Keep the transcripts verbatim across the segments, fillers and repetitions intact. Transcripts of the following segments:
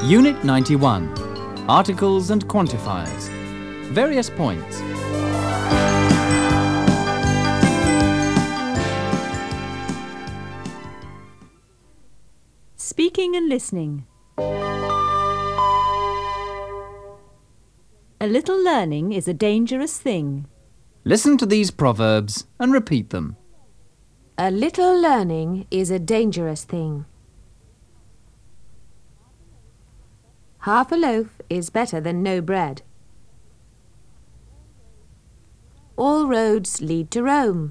Unit ninety-one. Articles and quantifiers. Various points. Speaking and listening. A little learning is a dangerous thing. Listen to these proverbs and repeat them. A little learning is a dangerous thing. Half a loaf is better than no bread. All roads lead to Rome.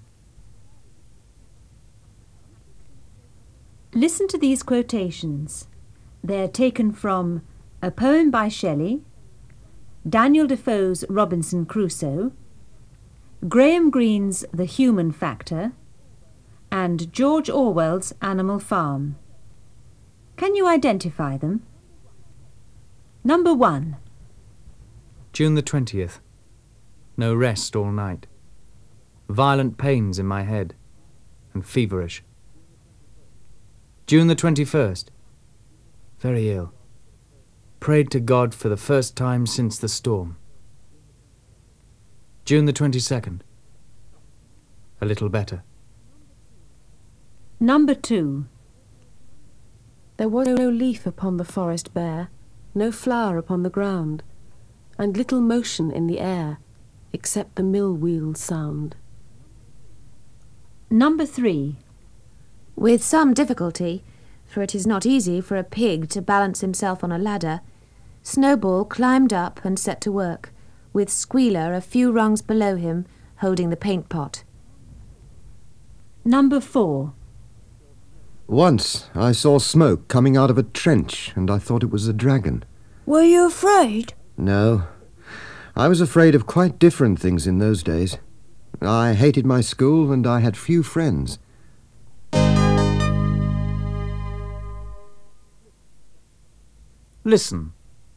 Listen to these quotations. They are taken from a poem by Shelley, Daniel Defoe's Robinson Crusoe, Graham Greene's The Human Factor, and George Orwell's Animal Farm. Can you identify them? Number one. June the twentieth. No rest all night. Violent pains in my head and feverish. June the twenty-first. Very ill. Prayed to God for the first time since the storm. June the twenty-second. A little better. Number two. There was no leaf upon the forest bare, no flower upon the ground, and little motion in the air, except the mill wheel sound. Number three. With some difficulty, for it is not easy for a pig to balance himself on a ladder, Snowball climbed up and set to work, with Squealer a few rungs below him, holding the paint pot. Number four. Once I saw smoke coming out of a trench, and I thought it was a dragon. Were you afraid? No. I was afraid of quite different things in those days. I hated my school, and I had few friends. Listen.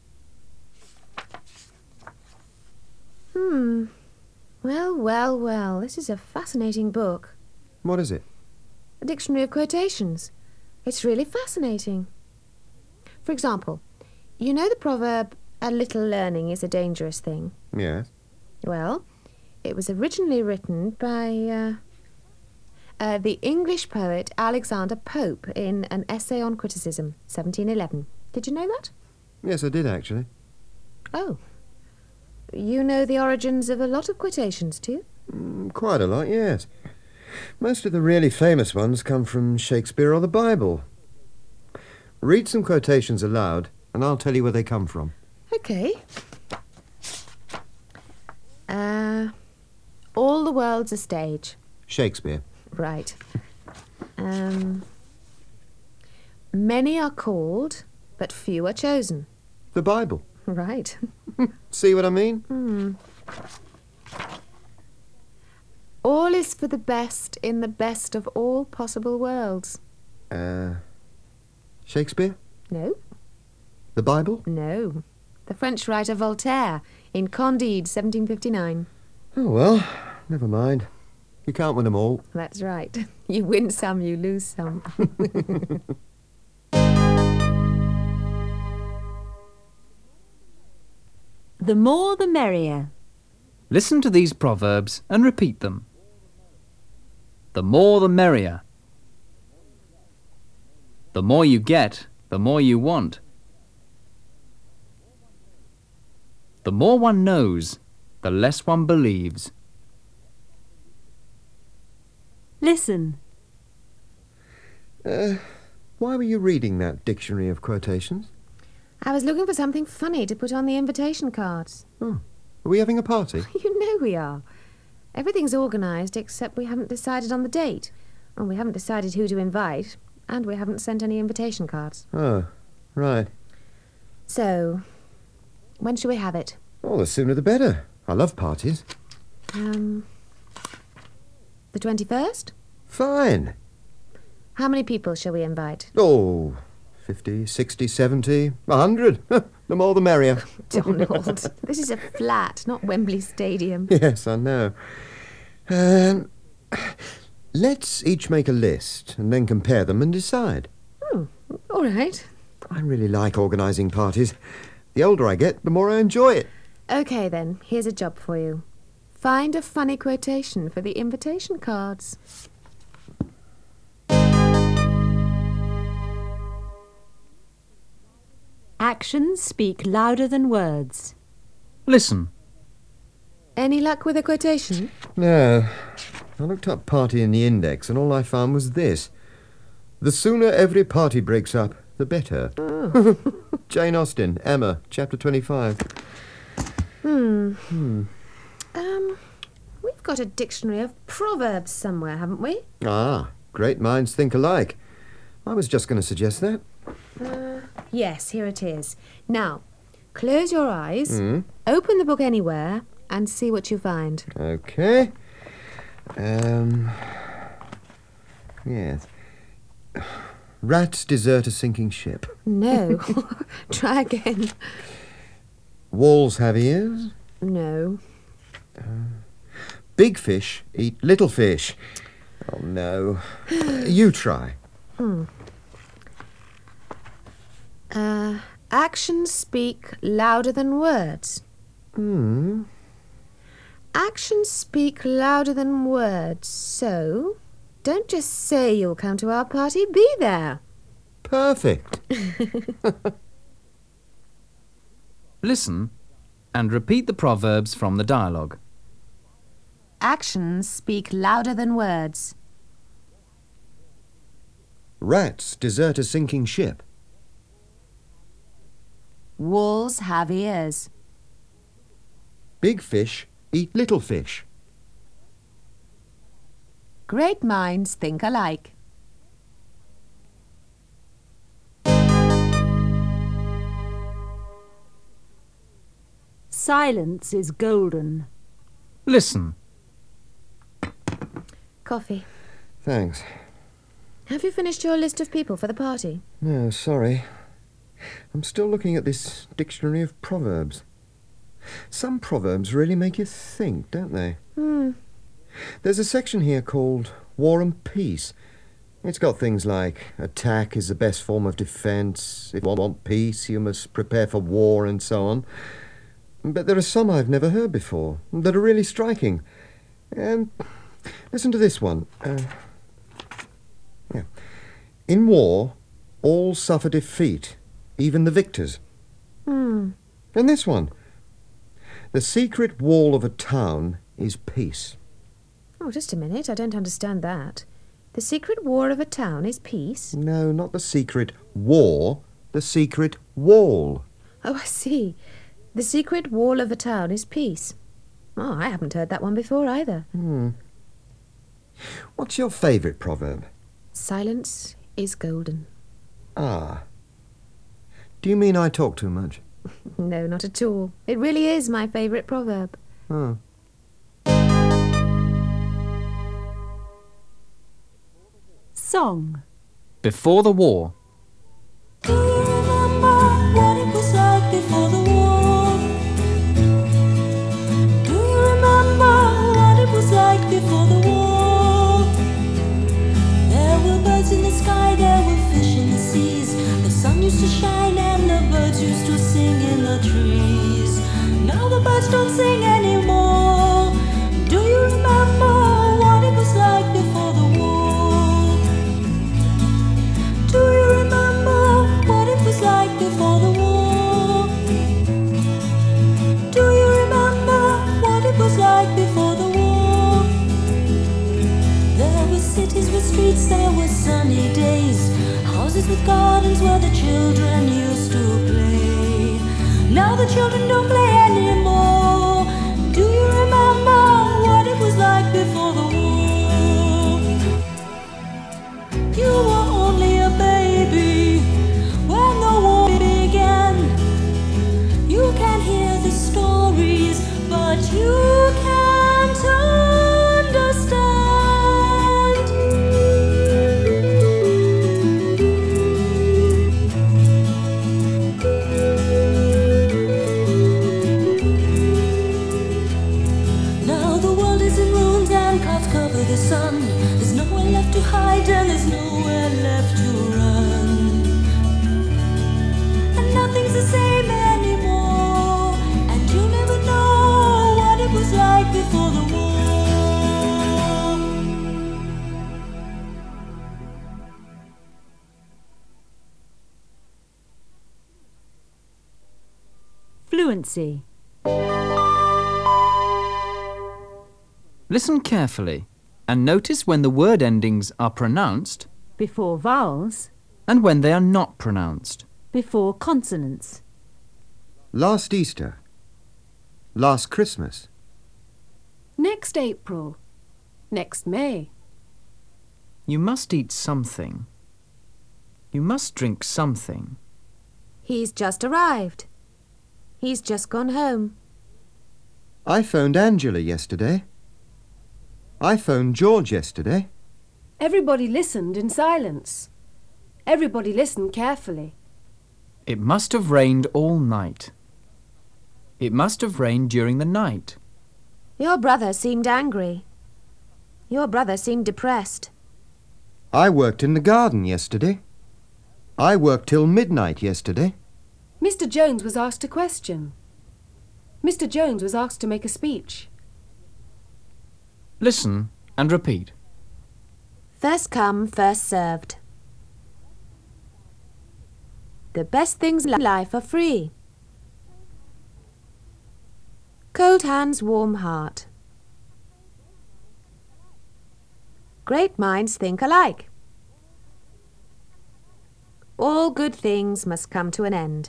Hmm. Well, well, well, this is a fascinating book. What is it? A dictionary of quotations. It's really fascinating. For example, you know the proverb, a little learning is a dangerous thing? Yes. Well, it was originally written by uh, uh, the English poet Alexander Pope in an essay on criticism, seventeen eleven. Did you know that? Yes, I did, actually. Oh. You know the origins of a lot of quotations, too? Mm, quite a lot, yes. Most of the really famous ones come from Shakespeare or the Bible. Read some quotations aloud, and I'll tell you where they come from. Okay. Uh, all the world's a stage. Shakespeare. Right. Um, many are called, but few are chosen. The Bible. Right. See what I mean? Hmm. All is for the best in the best of all possible worlds. Uh, Shakespeare? No. The Bible? No. The French writer Voltaire in Candide, seventeen fifty-nine. Oh, well, never mind. You can't win them all. That's right. You win some, you lose some. The more the merrier. Listen to these proverbs and repeat them. The more the merrier. The more you get, the more you want. The more one knows, the less one believes. Listen. Uh, why were you reading that dictionary of quotations? I was looking for something funny to put on the invitation cards. Oh, are we having a party? You know we are. Everything's organised except we haven't decided on the date. And we haven't decided who to invite. And we haven't sent any invitation cards. Oh, right. So, when shall we have it? Oh, the sooner the better. I love parties. Um, the twenty-first? Fine. How many people shall we invite? Oh, fifty, sixty, seventy, a hundred. The more the merrier. Donald, this is a flat, not Wembley Stadium. Yes, I know. Um, let's each make a list and then compare them and decide. Oh, all right. I really like organising parties. The older I get, the more I enjoy it. OK, then, here's a job for you. Find a funny quotation for the invitation cards. Actions speak louder than words. Listen. Any luck with a quotation? No. I looked up party in the index and all I found was this. The sooner every party breaks up, the better. Oh. Jane Austen, Emma, chapter twenty-five. Hmm. Hmm. Um, we've got a dictionary of proverbs somewhere, haven't we? Ah, great minds think alike. I was just going to suggest that. Uh, yes, here it is. Now, close your eyes, Mm. open the book anywhere, and see what you find. Okay. Um. Yes. Rats desert a sinking ship. No. Try again. Walls have ears. No. Big fish eat little fish. Oh, no. You try. Hmm. Uh, actions speak louder than words. Hmm. Actions speak louder than words, so don't just say you'll come to our party, be there. Perfect. Listen and repeat the proverbs from the dialogue. Actions speak louder than words. Rats desert a sinking ship. Walls have ears. Big fish eat little fish. Great minds think alike. Silence is golden. Listen. Coffee. Thanks. Have you finished your list of people for the party? No, sorry. I'm still looking at this dictionary of proverbs. Some proverbs really make you think, don't they? Hmm. There's a section here called War and Peace. It's got things like attack is the best form of defence, if you want peace you must prepare for war, and so on. But there are some I've never heard before that are really striking. And listen to this one. Uh, yeah. In war, all suffer defeat, even the victors. Hmm. And this one. The secret wall of a town is peace. Oh, just a minute. I don't understand that. The secret war of a town is peace? No, not the secret war, the secret wall. Oh, I see. The secret wall of a town is peace. Oh, I haven't heard that one before either. Hmm. What's your favourite proverb? Silence is golden. Ah. Do you mean I talk too much? No, not at all. It really is my favourite proverb. Oh. Song. Before the war. Do you remember what it was like before the war? Do you remember what it was like before the war? There were birds in the sky, there were fish in the seas. The sun used to shine and the birds used to sing in the trees. Now the birds don't sing anymore. Do you remember what it was like before the war? Do you remember what it was like before the war? Do you remember what it was like before the war? There were cities with streets, there were sunny days, houses with gardens where the children used to play. Now the children don't play anymore. Do you remember what it was like before the war? You were only a baby when the war began. You can hear the stories, but you can't understand. Now the world is in ruins and clouds cover the sun. There's nowhere left to hide and there's nowhere left to run. Fluency. Listen carefully and notice when the word endings are pronounced Before vowels. and when they are not pronounced. Before consonants. Last Easter. Last Christmas. Next April. Next May. You must eat something. You must drink something. He's just arrived. He's just gone home. I phoned Angela yesterday. I phoned George yesterday. Everybody listened in silence. Everybody listened carefully. It must have rained all night. It must have rained during the night. Your brother seemed angry. Your brother seemed depressed. I worked in the garden yesterday. I worked till midnight yesterday. Mister Jones was asked a question. Mister Jones was asked to make a speech. Listen and repeat. First come, first served. The best things in life are free. Cold hands, warm heart. Great minds think alike. All good things must come to an end.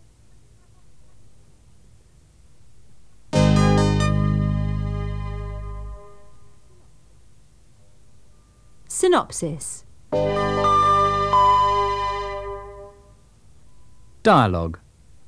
Synopsis. Dialogue.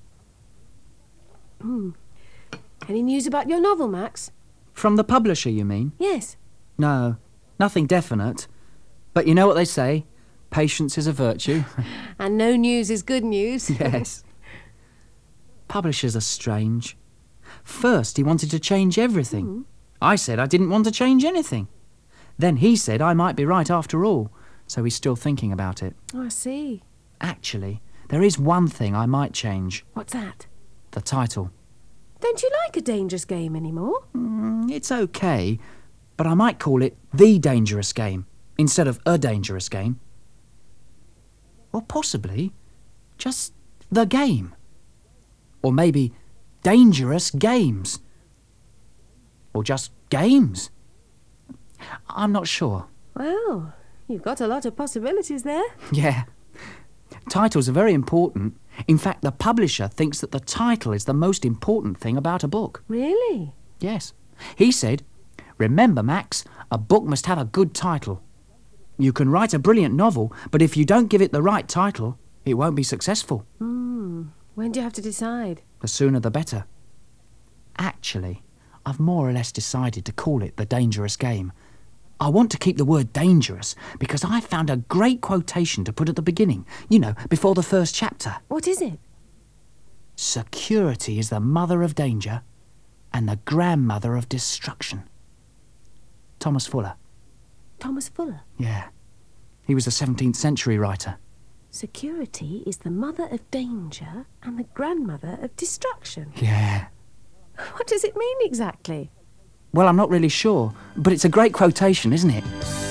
Any news about your novel, Max? From the publisher, you mean? Yes. No, nothing definite. But you know what they say? Patience is a virtue. And no news is good news. Yes. Publishers are strange. First, he wanted to change everything. Mm. I said I didn't want to change anything. Then he said I might be right after all, so he's still thinking about it. Oh, I see. Actually, there is one thing I might change. What's that? The title. Don't you like A Dangerous Game anymore? Mm, it's okay, but I might call it The Dangerous Game instead of A Dangerous Game. Or possibly just The Game. Or maybe Dangerous Games. Or just Games. I'm not sure. Well, you've got a lot of possibilities there. Yeah. Titles are very important. In fact, the publisher thinks that the title is the most important thing about a book. Really? Yes. He said, remember, Max, a book must have a good title. You can write a brilliant novel, but if you don't give it the right title, it won't be successful. Hmm. When do you have to decide? The sooner the better. Actually, I've more or less decided to call it The Dangerous Game. I want to keep the word dangerous because I found a great quotation to put at the beginning, you know, before the first chapter. What is it? Security is the mother of danger and the grandmother of destruction. Thomas Fuller. Thomas Fuller. Yeah. He was a seventeenth century writer. Security is the mother of danger and the grandmother of destruction. Yeah. What does it mean exactly? Well, I'm not really sure, but it's a great quotation, isn't it?